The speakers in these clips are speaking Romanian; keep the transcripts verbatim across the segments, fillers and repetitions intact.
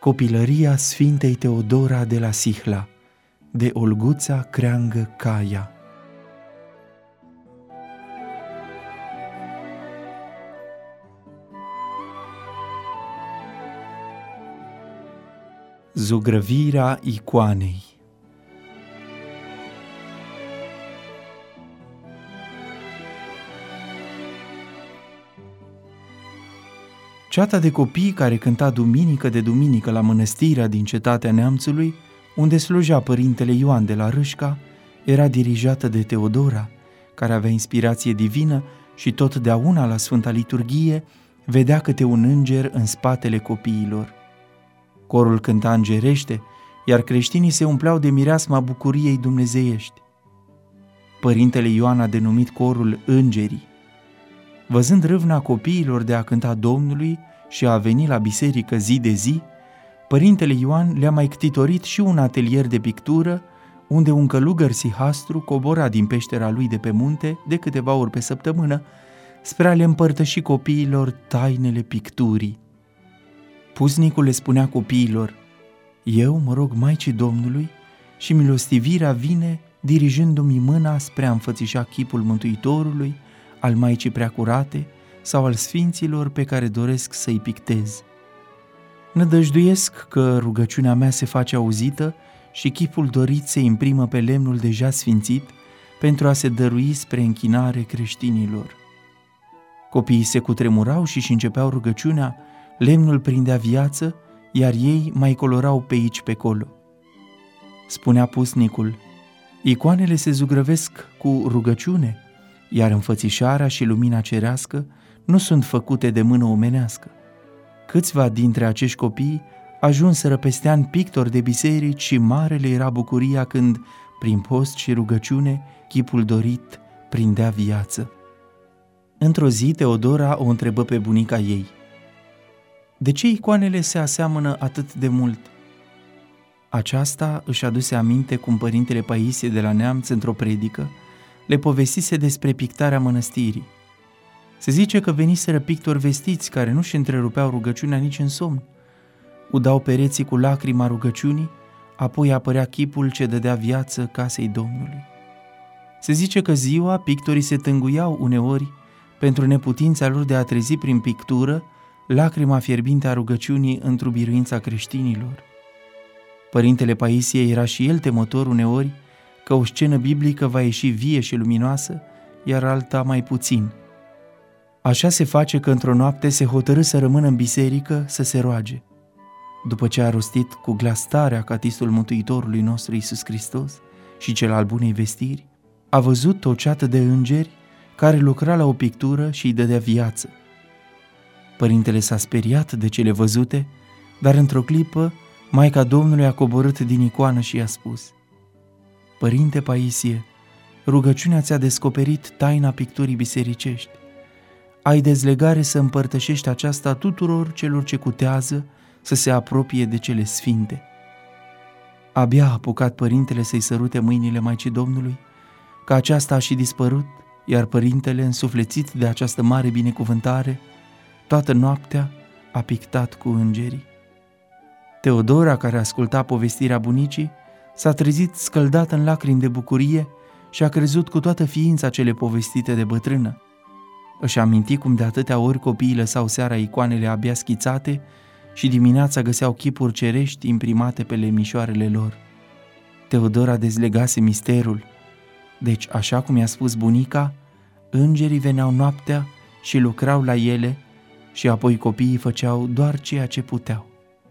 Copilăria Sfintei Teodora de la Sihla, de Olguța Creangă Caia. Zugrăvirea icoanei. Ceata de copii care cânta duminică de duminică la mănăstirea din Cetatea Neamțului, unde slujea părintele Ioan de la Râșca, era dirijată de Teodora, care avea inspirație divină și totdeauna la Sfânta Liturghie vedea câte un înger în spatele copiilor. Corul cânta îngerește, iar creștinii se umpleau de mireasma bucuriei dumnezeiești. Părintele Ioan a denumit corul Îngerii. Văzând râvna copiilor de a cânta Domnului și a veni la biserică zi de zi, părintele Ioan le-a mai ctitorit și un atelier de pictură, unde un călugăr sihastru cobora din peștera lui de pe munte de câteva ori pe săptămână spre a le împărtăși copiilor tainele picturii. Pusnicul le spunea copiilor: eu mă rog Maicii Domnului și milostivirea vine dirijându-mi mâna spre a înfățișa chipul Mântuitorului, al Maicii Preacurate sau al Sfinților pe care doresc să-i pictez. Nădăjduiesc că rugăciunea mea se face auzită și chipul dorit se imprimă pe lemnul deja sfințit pentru a se dărui spre închinare creștinilor. Copiii se cutremurau și-și începeau rugăciunea, lemnul prindea viață, iar ei mai colorau pe aici pe colo. Spunea pusnicul: icoanele se zugrăvesc cu rugăciune, iar înfățișarea și lumina cerească nu sunt făcute de mână omenească. Câțiva dintre acești copii ajunseră peste ani pictori de biserici și mare le era bucuria când, prin post și rugăciune, chipul dorit prindea viață. Într-o zi, Teodora o întrebă pe bunica ei: de ce icoanele se aseamănă atât de mult? Aceasta își aduse aminte cum părintele Paisie de la Neamț, într-o predică, le povestise despre pictarea mănăstirii. Se zice că veniseră pictori vestiți care nu-și întrerupeau rugăciunea nici în somn. Udau pereții cu lacrima rugăciunii, apoi apărea chipul ce dădea viață casei Domnului. Se zice că ziua pictorii se tânguiau uneori pentru neputința lor de a trezi prin pictură lacrima fierbinte a rugăciunii într-o biruința creștinilor. Părintele Paisie era și el temător uneori că o scenă biblică va ieși vie și luminoasă, iar alta mai puțin. Așa se face că într-o noapte se hotărâ să rămână în biserică să se roage. După ce a rostit cu glas tare acatistul Mântuitorului nostru Iisus Hristos și cel al bunei vestiri, a văzut o ceată de îngeri care lucra la o pictură și îi dădea viață. Părintele s-a speriat de cele văzute, dar într-o clipă Maica Domnului a coborât din icoană și i-a spus: Părinte Paisie, rugăciunea ți-a descoperit taina picturii bisericești. Ai dezlegare să împărtășești aceasta tuturor celor ce cutează să se apropie de cele sfinte. Abia a apucat părintele să-i sărute mâinile Maicii Domnului, că aceasta a și dispărut, iar părintele, însuflețit de această mare binecuvântare, toată noaptea a pictat cu îngerii. Teodora, care asculta povestirea bunicii, s-a trezit scăldată în lacrimi de bucurie și a crezut cu toată ființa cele povestite de bătrână. Își aminti cum de atâtea ori copiii lăsau seara icoanele abia schițate și dimineața găseau chipuri cerești imprimate pe lemnișoarele lor. Teodora dezlegase misterul. Deci, așa cum i-a spus bunica, îngerii veneau noaptea și lucrau la ele și apoi copiii făceau doar ceea ce puteau.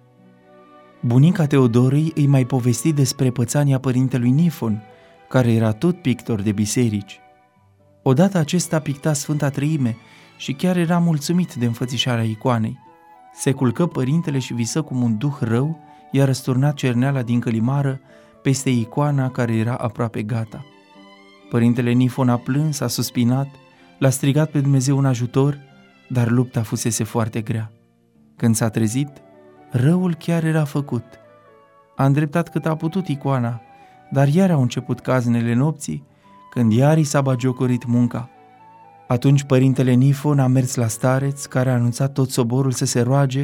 Bunica Teodorei îi mai povesti despre pățania părintelui Nifon, care era tot pictor de biserici. Odată acesta picta Sfânta Treime și chiar era mulțumit de înfățișarea icoanei. Se culcă părintele și visă cum un duh rău i-a răsturnat cerneala din călimară peste icoana care era aproape gata. Părintele Nifon a plâns, a suspinat, l-a strigat pe Dumnezeu în ajutor, dar lupta fusese foarte grea. Când s-a trezit, răul chiar era făcut. A îndreptat cât a putut icoana, dar iar au început caznele nopții, când iar i s-a bagiocorit munca. Atunci părintele Nifon a mers la stareț, care a anunțat tot soborul să se roage,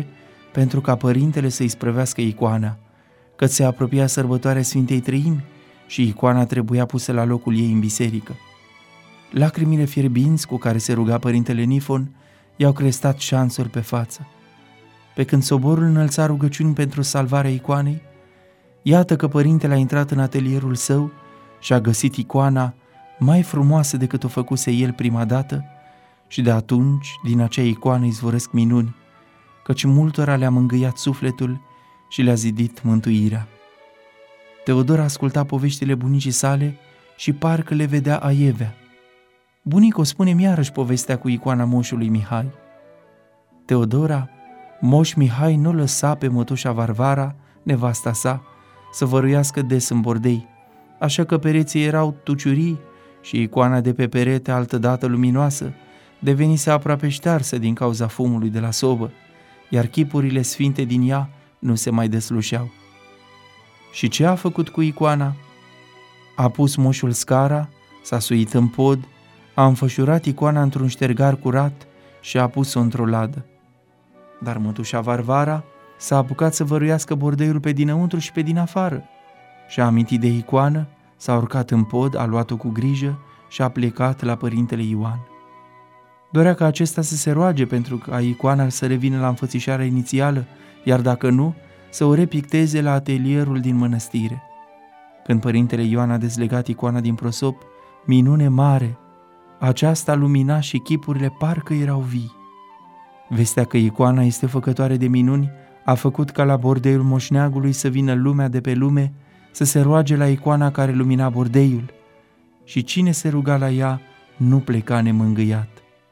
pentru ca părintele să-i sprăvească icoana, că se apropia sărbătoarea Sfintei Treimi și icoana trebuia pusă la locul ei în biserică. Lacrimile fierbinți cu care se ruga părintele Nifon i-au crestat șansuri pe față. Pe când soborul înălța rugăciuni pentru salvarea icoanei, iată că părintele a intrat în atelierul său și a găsit icoana mai frumoasă decât o făcuse el prima dată și de atunci din acea icoană izvorăsc minuni, căci multora le-a mângâiat sufletul și le-a zidit mântuirea. Teodor asculta poveștile bunicii sale și parcă le vedea aievea. Bunico, spune-mi iarăși povestea cu icoana moșului Mihai. Teodora, moș Mihai nu lăsa pe mătușa Varvara, nevasta sa, să văruiască des în bordei, așa că pereții erau tuciurii și icoana de pe perete, altădată luminoasă, devenise aproape ștearsă din cauza fumului de la sobă, iar chipurile sfinte din ea nu se mai deslușeau. Și ce a făcut cu icoana? A pus moșul scara, s-a suit în pod, a înfășurat icoana într-un ștergar curat și a pus-o într-o ladă. Dar mătușa Varvara s-a apucat să văruiască bordeiul pe dinăuntru și pe din afară. Și-a amintit de icoană, s-a urcat în pod, a luat-o cu grijă și a plecat la părintele Ioan. Dorea ca acesta să se roage pentru ca icoana să revină la înfățișarea inițială, iar dacă nu, să o repicteze la atelierul din mănăstire. Când părintele Ioan a dezlegat icoana din prosop, minune mare, aceasta lumina și chipurile parcă erau vii. Vestea că icoana este făcătoare de minuni a făcut ca la bordeiul moșneagului să vină lumea de pe lume să se roage la icoana care lumina bordeiul și cine se ruga la ea nu pleca nemângâiat.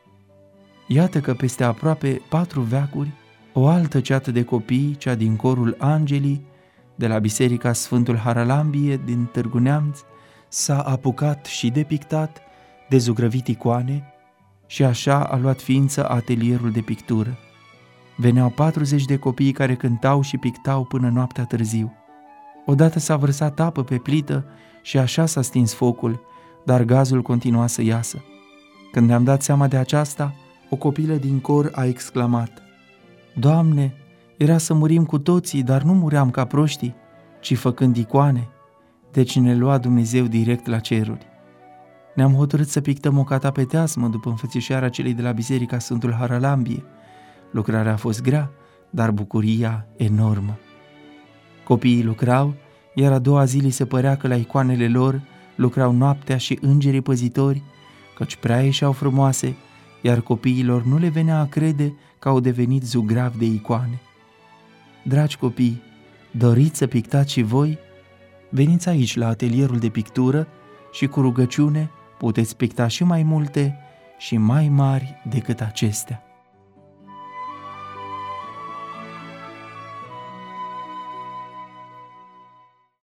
Iată că peste aproape patru veacuri, o altă ceată de copii, cea din corul Angelii, de la Biserica Sfântul Haralambie din Târgu Neamț, s-a apucat și de pictat, de zugrăvit icoane și așa a luat ființă atelierul de pictură. Veneau patruzeci de copii care cântau și pictau până noaptea târziu. Odată s-a vărsat apă pe plită și așa s-a stins focul, dar gazul continua să iasă. Când ne-am dat seama de aceasta, o copilă din cor a exclamat: Doamne, era să murim cu toții, dar nu muream ca proștii, ci făcând icoane, deci ne lua Dumnezeu direct la ceruri. Ne-am hotărât să pictăm o catapeteasmă după înfățișarea celei de la Biserica Sfântul Haralambie. Lucrarea a fost grea, dar bucuria enormă. Copiii lucrau, iar a doua zi li se părea că la icoanele lor lucrau noaptea și îngerii păzitori, căci prea ieșeau frumoase, iar copiilor nu le venea a crede că au devenit zugravi de icoane. Dragi copii, doriți să pictați și voi? Veniți aici la atelierul de pictură și cu rugăciune puteți picta și mai multe și mai mari decât acestea.